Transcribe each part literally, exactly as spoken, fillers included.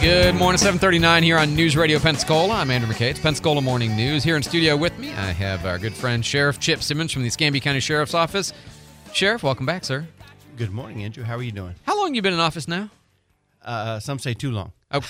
Good morning, seven thirty-nine here on News Radio Pensacola. I'm Andrew McKay. It's Pensacola Morning News. Here in studio with me, I have our good friend Sheriff Chip Simmons from the Escambia County Sheriff's Office. Sheriff, welcome back, sir. Good morning, Andrew. How are you doing? How long you been in office now? Uh, some say too long. Oh.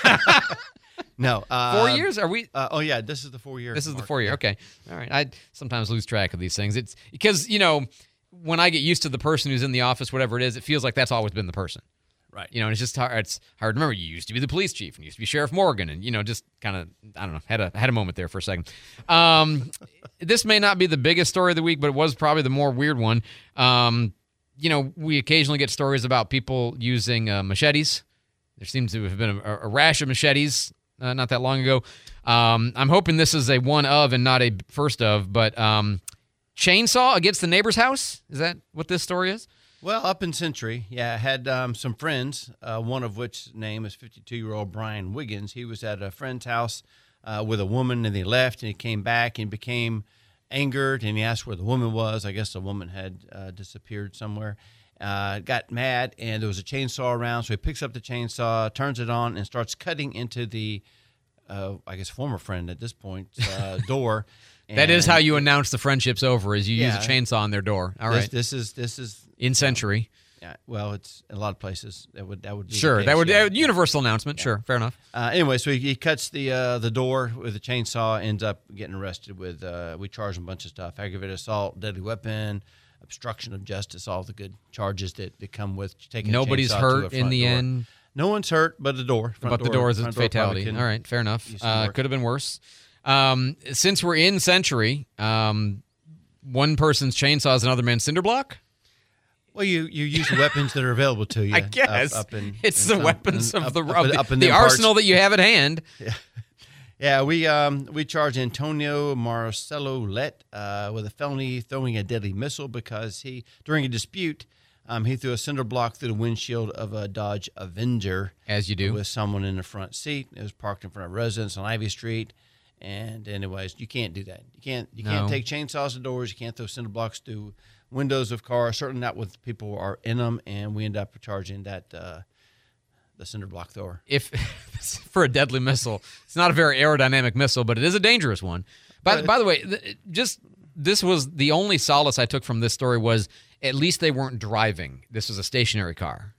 No. Uh, four years? Are we? Uh, oh, yeah. This is the four year. This is mark. the four year. Okay. All right. I sometimes lose track of these things. It's because, you know, when I get used to the person who's in the office, whatever it is, it feels like that's always been the person. Right. You know, and it's just hard. It's hard to remember. You used to be the police chief, and you used to be Sheriff Morgan, and you know, just kind of, I don't know, had a had a moment there for a second. Um, this may not be the biggest story of the week, but it was probably the more weird one. Um, you know, we occasionally get stories about people using uh, machetes. There seems to have been a, a rash of machetes uh, not that long ago. Um, I'm hoping this is a one of and not a first of, but um, chainsaw against the neighbor's house. Is that what this story is? Well, up in Century, yeah, I had um, some friends, uh, one of which name is fifty-two-year-old Brian Wiggins. He was at a friend's house uh, with a woman, and they left, and he came back and became angered, and he asked where the woman was. I guess the woman had uh, disappeared somewhere. Uh, got mad, and there was a chainsaw around, so he picks up the chainsaw, turns it on, and starts cutting into the, uh, I guess, former friend at this point, uh, door. And that is how you announce the friendship's over, is you yeah, use a chainsaw on their door. All this, right. This is this is in Century. Yeah. Well, it's in a lot of places that would that would be sure. The case, that would yeah. uh, universal announcement. Yeah. Sure. Fair enough. Uh, anyway, so he, he cuts the uh, the door with a chainsaw. Ends up getting arrested with. Uh, we charge him a bunch of stuff: aggravated assault, deadly weapon, obstruction of justice, all the good charges that, that come with taking. Nobody's a chainsaw hurt to a in the door. end. No one's hurt, but the door. But the door is a fatality. All right, fair enough. Uh, could have been worse. Um, since we're in Century, um, one person's chainsaw is another man's cinder block. Well, you, you use the weapons that are available to you. I guess up, up in, it's in the some, weapons in, of up, the, up, of the, up in the arsenal parts. that you have at hand. Yeah, yeah. We um we charge Antonio Marcelo Let uh, with a felony throwing a deadly missile because he during a dispute um he threw a cinder block through the windshield of a Dodge Avenger, as you do, with someone in the front seat. It was parked in front of a residence on Ivy Street. And anyways, you can't do that. You can't you no. can't take chainsaws to doors. You can't throw cinder blocks through windows of cars. Certainly not with people who are in them. And we end up charging that uh, the cinder block thrower. If for a deadly missile, it's not a very aerodynamic missile, but it is a dangerous one. By by the way, th- just this was the only solace I took from this story was at least they weren't driving. This was a stationary car.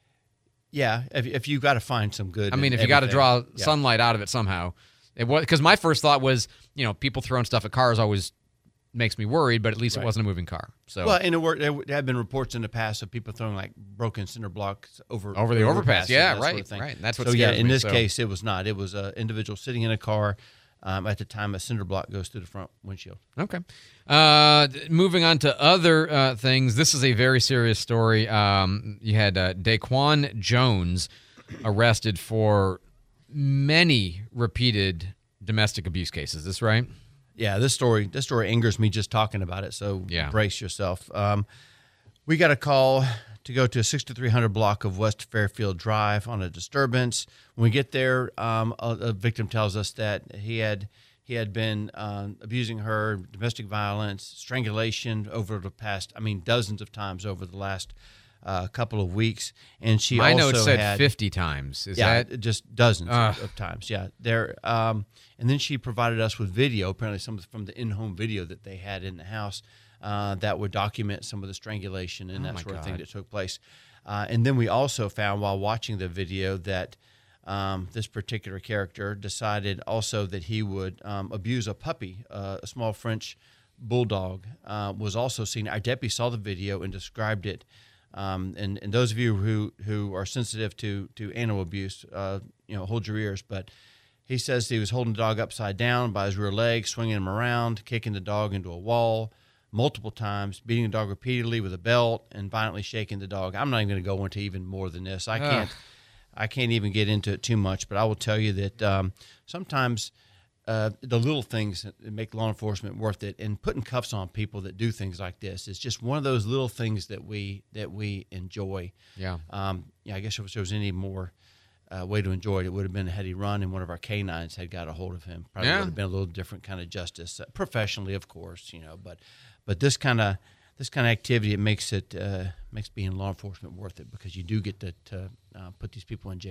Yeah, if if you got to find some good. I mean, if you got to draw yeah. sunlight out of it somehow. It was because my first thought was, you know, people throwing stuff at cars always makes me worried, but at least right. it wasn't a moving car. So well, and it worked, there have been reports in the past of people throwing like broken cinder blocks over over the overpass. Yeah, right, sort of right. That's what. So yeah, in me, this so. case, it was not. It was an individual sitting in a car. Um, at the time, a cinder block goes through the front windshield. Okay. Uh, moving on to other uh, things. This is a very serious story. Um, you had uh, Daquan Jones arrested for many repeated domestic abuse cases. Is this right? Yeah, this story this story angers me just talking about it, so yeah. brace yourself. Um, we got a call to go to a sixty-three hundred block of West Fairfield Drive on a disturbance. When we get there, um, a, a victim tells us that he had he had been um, abusing her, domestic violence, strangulation over the past, I mean, dozens of times over the last uh, couple of weeks. And she My also note said had fifty times. Is yeah, that just dozens uh. of, of times? Yeah, there. Um, and then she provided us with video, apparently some from the in-home video that they had in the house uh, that would document some of the strangulation and oh that sort God. of thing that took place. Uh, and then we also found while watching the video that um, this particular character decided also that he would um, abuse a puppy, uh, a small French bulldog, uh, was also seen. Our deputy saw the video and described it. Um, and, and those of you who, who are sensitive to, to animal abuse, uh, you know, hold your ears. But he says he was holding the dog upside down by his rear leg, swinging him around, kicking the dog into a wall multiple times, beating the dog repeatedly with a belt, and violently shaking the dog. I'm not even going to go into even more than this. I can't, Ugh. I can't even get into it too much. But I will tell you that um, sometimes uh, the little things that make law enforcement worth it, and putting cuffs on people that do things like this is just one of those little things that we that we enjoy. Yeah. Um, yeah. I guess if there was any more uh, way to enjoy it, it would have been had he run and one of our canines had got a hold of him. Probably yeah. would have been a little different kind of justice, uh, professionally, of course, you know. But but this kind of this kind of activity, it makes it uh, makes being law enforcement worth it because you do get to, to uh, put these people in jail.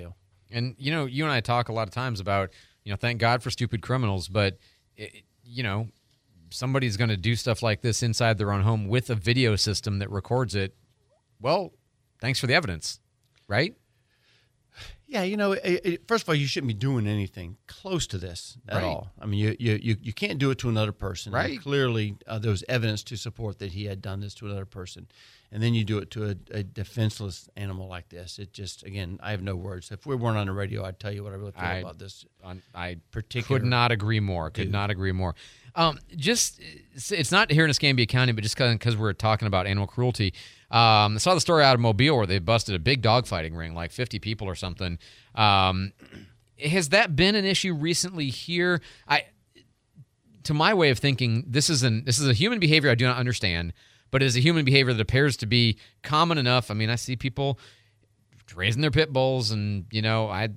And, you know, you and I talk a lot of times about, you know, thank God for stupid criminals, but, it, you know, somebody's going to do stuff like this inside their own home with a video system that records it. Well, thanks for the evidence, right? Yeah, you know, it, it, first of all, you shouldn't be doing anything close to this at Right. all. I mean, you you you, you can't do it to another person. Right. And clearly, uh, there was evidence to support that he had done this to another person, and then you do it to a, a defenseless animal like this. It just, again, I have no words. If we weren't on the radio, I'd tell you what I really feel I- about this. On, I Particular could not agree more. Could dude. not agree more. Um, just it's, it's not here in Escambia County, but just because we're talking about animal cruelty. Um, I saw the story out of Mobile where they busted a big dogfighting ring, like fifty people or something. Um, has that been an issue recently here? I, to my way of thinking, this is an this is a human behavior I do not understand, but it is a human behavior that appears to be common enough. I mean, I see people raising their pit bulls, and you know, I.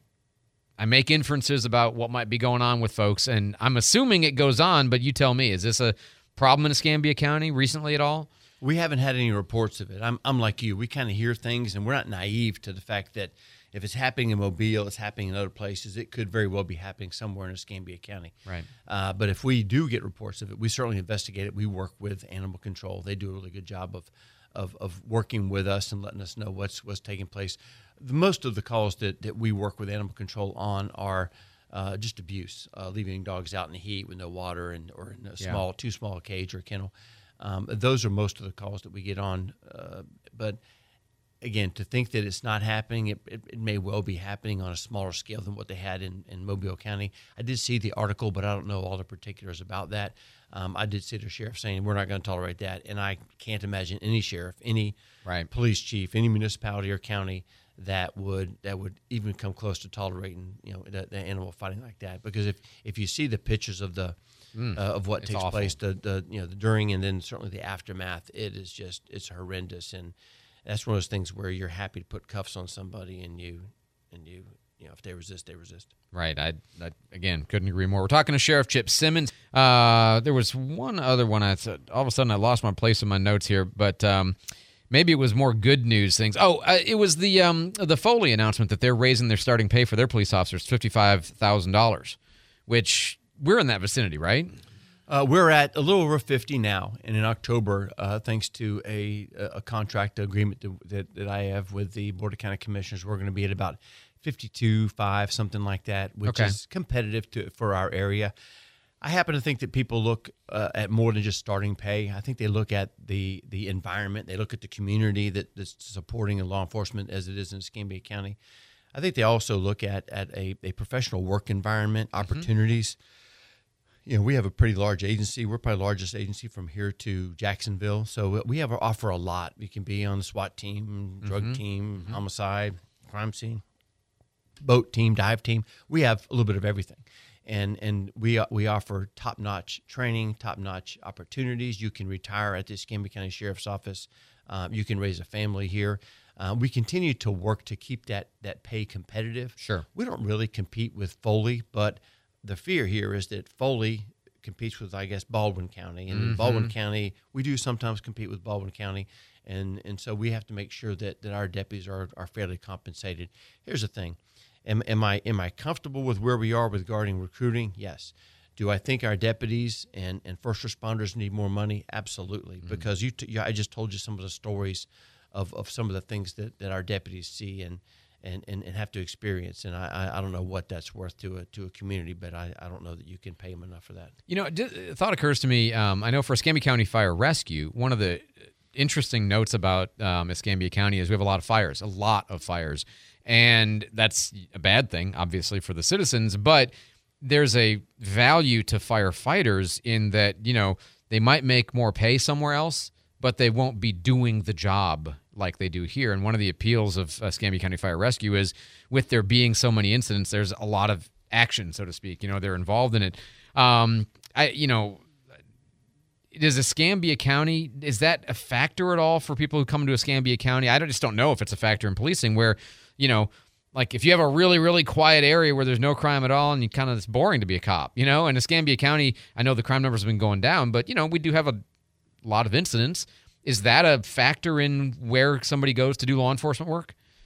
I make inferences about what might be going on with folks, and I'm assuming it goes on, but you tell me, is this a problem in Escambia County recently at all? We haven't had any reports of it. I'm I'm like you. We kind of hear things, and we're not naive to the fact that if it's happening in Mobile, it's happening in other places. It could very well be happening somewhere in Escambia County. Right. Uh, but if we do get reports of it, we certainly investigate it. We work with animal control. They do a really good job of of, of working with us and letting us know what's what's taking place. The, most of the calls that, that we work with animal control on are uh, just abuse, uh, leaving dogs out in the heat with no water and or in a Yeah. small, too small a cage or a kennel. Um, those are most of the calls that we get on. Uh, but again, to think that it's not happening, it, it, it may well be happening on a smaller scale than what they had in, in Mobile County. I did see the article, but I don't know all the particulars about that. Um, I did see the sheriff saying we're not going to tolerate that, and I can't imagine any sheriff, any Right. police chief, any municipality or county that would that would even come close to tolerating, you know, the, the animal fighting like that. Because if, if you see the pictures of the uh, of what It's takes awful. place, the, the you know the during and then certainly the aftermath, it is just it's horrendous, and that's one of those things where you're happy to put cuffs on somebody, and you and you you know if they resist, they resist. Right. I, I again couldn't agree more. We're talking to Sheriff Chip Simmons. Uh, there was one other one. I said all of a sudden I lost my place in my notes here, but um, maybe it was more good news things. Oh, uh, it was the um, the Foley announcement that they're raising their starting pay for their police officers fifty five thousand dollars, which we're in that vicinity, right? Uh, we're at a little over fifty now, and in October, uh, thanks to a a contract agreement that, that that I have with the Board of County Commissioners, we're going to be at about fifty-two five, something like that, which Okay. is competitive to for our area. I happen to think that people look uh, at more than just starting pay. I think they look at the the environment. They look at the community that, that's supporting law enforcement as it is in Escambia County. I think they also look at at a, a professional work environment, opportunities. You know, we have a pretty large agency. We're probably the largest agency from here to Jacksonville. So we have offer a lot. We can be on the SWAT team, drug team, homicide, crime scene, boat team, dive team. We have a little bit of everything. And and we we offer top-notch training, top-notch opportunities. You can retire at the Escambia County Sheriff's Office. Uh, you can raise a family here. Uh, we continue to work to keep that that pay competitive. Sure. We don't really compete with Foley, but the fear here is that Foley competes with, I guess, Baldwin County. And in Baldwin County, we do sometimes compete with Baldwin County. And and so we have to make sure that, that our deputies are, are fairly compensated. Here's the thing. Am, am I am I comfortable with where we are regarding recruiting? Yes. Do I think our deputies and, and first responders need more money? Absolutely. Because you, t- I just told you some of the stories of, of some of the things that, that our deputies see and, and, and, and have to experience. And I, I, I don't know what that's worth to a to a community, but I, I don't know that you can pay them enough for that. You know, a thought occurs to me. Um, I know for Escambia County Fire Rescue, one of the interesting notes about um, Escambia County is we have a lot of fires, a lot of fires. And that's a bad thing, obviously, for the citizens. But there's a value to firefighters in that, you know, they might make more pay somewhere else, but they won't be doing the job like they do here. And one of the appeals of Escambia County Fire Rescue is with there being so many incidents, there's a lot of action, so to speak. You know, they're involved in it. Um, I, you know, does Escambia County, is that a factor at all for people who come to Escambia County? I just don't know if it's a factor in policing where, you know, like if you have a really, really quiet area where there's no crime at all and you kind of, it's boring to be a cop, you know, and Escambia County, I know the crime numbers have been going down, but, you know, we do have a lot of incidents. Is that a factor in where somebody goes to do law enforcement work?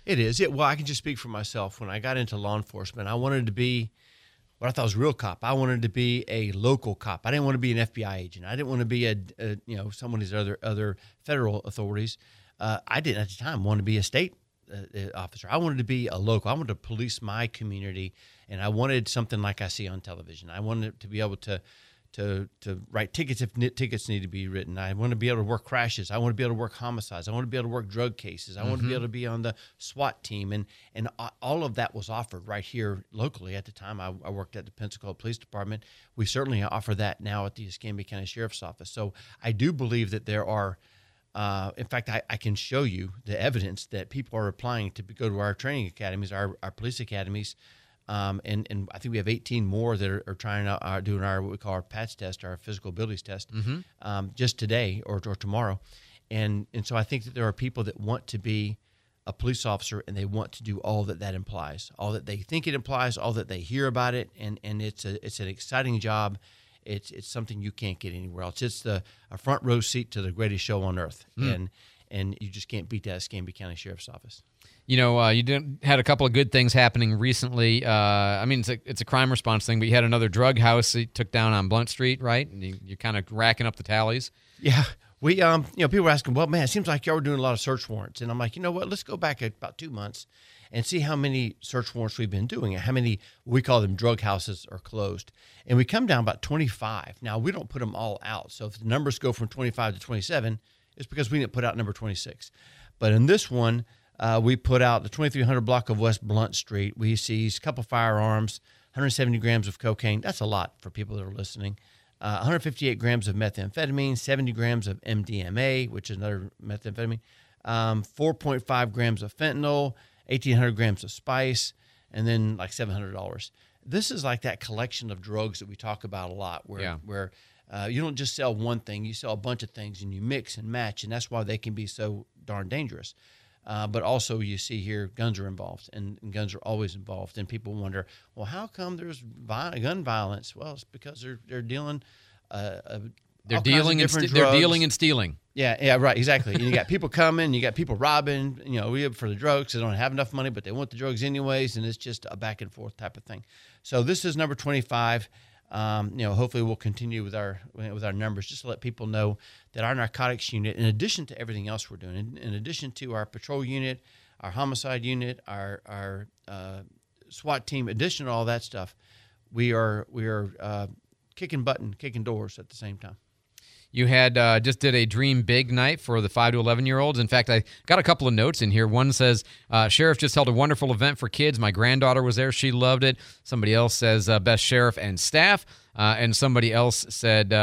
It is. It, well, I can just speak for myself. When I got into law enforcement, I wanted to be what I thought was a real cop. I wanted to be a local cop. I didn't want to be an F B I agent. I didn't want to be a, a you know someone of these other other federal authorities. Uh, I didn't at the time want to be a state uh, officer. I wanted to be a local. I wanted to police my community, and I wanted something like I see on television. I wanted to be able to to to write tickets if tickets need to be written. I want to be able to work crashes. I want to be able to work homicides. I want to be able to work drug cases. I mm-hmm. want to be able to be on the SWAT team. And and all of that was offered right here locally at the time. I, I worked at the Pensacola Police Department. We certainly offer that now at the Escambia County Sheriff's Office. So I do believe that there are, uh, in fact, I, I can show you the evidence that people are applying to go to our training academies, our, our police academies. Um, and, and I think we have eighteen more that are, are trying to are doing our what we call our P A T S test, our physical abilities test, mm-hmm. um, just today or, or tomorrow. And and so I think that there are people that want to be a police officer and they want to do all that that implies, all that they think it implies, all that they hear about it, and, and it's a it's an exciting job. It's it's something you can't get anywhere else. It's the a front row seat to the greatest show on earth, mm. and and you just can't beat that Escambia County Sheriff's Office. You know, uh, you did, had a couple of good things happening recently. Uh, I mean, it's a, it's a crime response thing, but you had another drug house that you took down on Blunt Street, right? And you, you're kind of racking up the tallies. Yeah. We, um, you know, people were asking, well, man, it seems like y'all were doing a lot of search warrants. And I'm like, you know what, let's go back about two months and see how many search warrants we've been doing and how many, we call them drug houses, are closed. And we come down about twenty-five. Now, we don't put them all out. So if the numbers go from twenty-five to twenty-seven, it's because we didn't put out number twenty-six. But in this one, Uh, we put out the twenty-three hundred block of West Blunt Street. We seized a couple firearms, one hundred seventy grams of cocaine. That's a lot for people that are listening. Uh, one hundred fifty-eight grams of methamphetamine, seventy grams of M D M A, which is another methamphetamine, um, four point five grams of fentanyl, eighteen hundred grams of spice, and then like seven hundred dollars. This is like that collection of drugs that we talk about a lot where, yeah. where uh, you don't just sell one thing, you sell a bunch of things and you mix and match, and that's why they can be so darn dangerous. Uh, but also you see here guns are involved, and, and guns are always involved. And people wonder, well, how come there's vi- gun violence? Well, it's because they're they're dealing, uh, uh, they're dealing and st- they're dealing and stealing. Yeah, yeah, right, exactly. And you got people coming, you got people robbing. You know, we have for the drugs. They don't have enough money, but they want the drugs anyways, and it's just a back and forth type of thing. So this is number twenty-five. Um, you know, hopefully we'll continue with our with our numbers just to let people know that our narcotics unit, in addition to everything else we're doing, in, in addition to our patrol unit, our homicide unit, our our uh, SWAT team, addition to all that stuff, we are we are uh, kicking button, kicking doors at the same time. You had uh, just did a Dream Big night for the five to eleven year olds. In fact, I got a couple of notes in here. One says, uh, Sheriff just held a wonderful event for kids. My granddaughter was there. She loved it. Somebody else says, uh, best sheriff and staff. Uh, and somebody else said,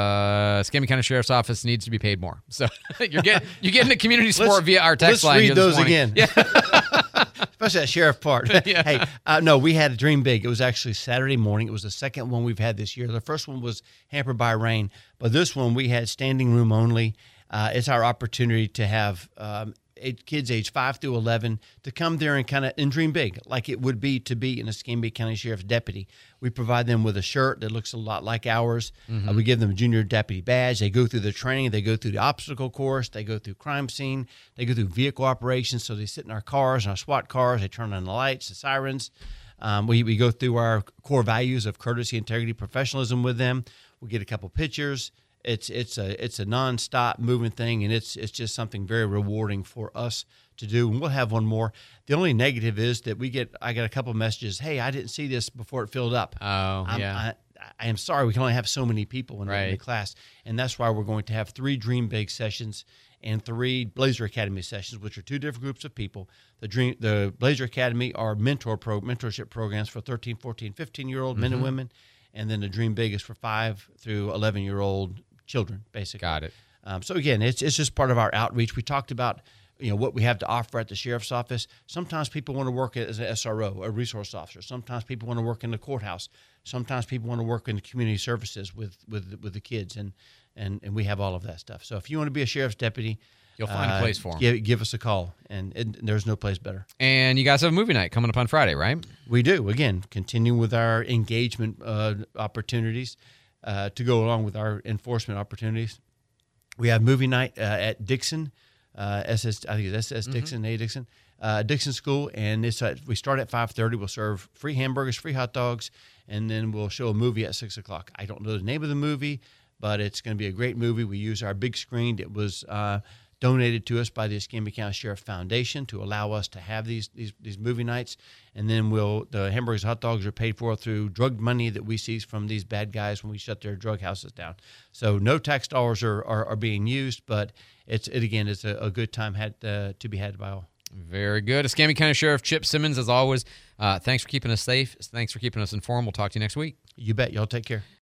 uh, Escambia County Sheriff's Office needs to be paid more. So you're getting you're getting the community support via our text let's line. Let's here read those this again. Yeah. Especially that sheriff part. Yeah. Hey, uh, no, we had a Dream Big. It was actually Saturday morning. It was the second one we've had this year. The first one was hampered by rain, but this one we had standing room only. Uh, it's our opportunity to have um, eight kids age five through eleven to come there and kind of and dream big, like it would be to be an Escambia County Sheriff's deputy. We provide them with a shirt that looks a lot like ours. Mm-hmm. Uh, we give them a junior deputy badge. They go through the training. They go through the obstacle course. They go through crime scene. They go through vehicle operations. So they sit in our cars, in our SWAT cars. They turn on the lights, the sirens. Um, we, we go through our core values of courtesy, integrity, professionalism with them. We get a couple pictures. It's it's a it's a nonstop moving thing, and it's it's just something very rewarding for us to do. And we'll have one more. The only negative is that we get I get a couple of messages. Hey, I didn't see this before it filled up. Oh, I'm, yeah. I, I am sorry. We can only have so many people in, right. the, in the class, and that's why we're going to have three Dream Big sessions and three Blazer Academy sessions, which are two different groups of people. The Dream the Blazer Academy are mentor pro mentorship programs for thirteen, fourteen, fifteen year old mm-hmm. men and women, and then the Dream Big is for five through eleven year old children, basically. Got it. Um, so again, it's it's just part of our outreach. We talked about, you know, what we have to offer at the sheriff's office. Sometimes people want to work as an S R O, a resource officer. Sometimes people want to work in the courthouse. Sometimes people want to work in the community services with with with the kids, and and and we have all of that stuff. So if you want to be a sheriff's deputy, you'll find uh, a place for them. Give, give us a call, and, and there's no place better. And you guys have a movie night coming up on Friday, right? We do. Again, continuing with our engagement uh, opportunities. Uh, to go along with our enforcement opportunities. We have movie night uh, at Dixon, uh, S S, I think it's S S Dixon, mm-hmm. A Dixon. uh, Dixon School, and it's at, we start at five thirty. We'll serve free hamburgers, free hot dogs, and then we'll show a movie at six o'clock. I don't know the name of the movie, but it's going to be a great movie. We use our big screen. It was uh, donated to us by the Escambia County Sheriff Foundation to allow us to have these these, these movie nights. And then we'll the hamburgers, hot dogs are paid for through drug money that we seize from these bad guys when we shut their drug houses down. So no tax dollars are, are, are being used, but it's it again it's a, a good time had uh, to be had by all. Very good. Escambia County Sheriff Chip Simmons, as always, uh, thanks for keeping us safe. Thanks for keeping us informed. We'll talk to you next week. You bet. Y'all take care.